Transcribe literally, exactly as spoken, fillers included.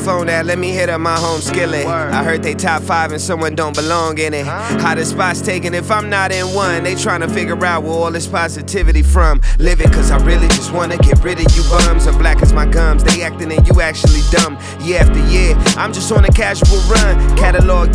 phone at, let me hit up my home skillet. I heard they top five and someone don't belong in it. How the spots taken if I'm not in one? They tryna figure out where all this positivity from. Live it cause I really just wanna get rid of you bums. I'm black as my gums, they acting and you actually dumb. Year after year, I'm just on a casual run. Catalog